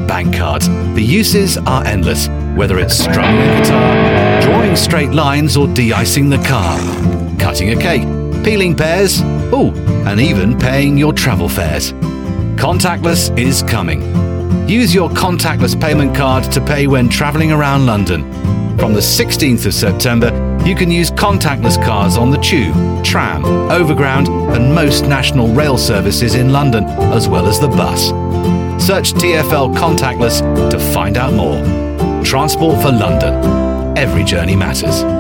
bank cards. The uses are endless, whether it's strumming a guitar, drawing straight lines or de-icing the car, cutting a cake, peeling pears, and even paying your travel fares. Contactless is coming. Use your contactless payment card to pay when travelling around London. From the 16th of September, you can use contactless cards on the Tube, tram, overground and most national rail services in London, as well as the bus. Search TfL Contactless to find out more. Transport for London. Every journey matters.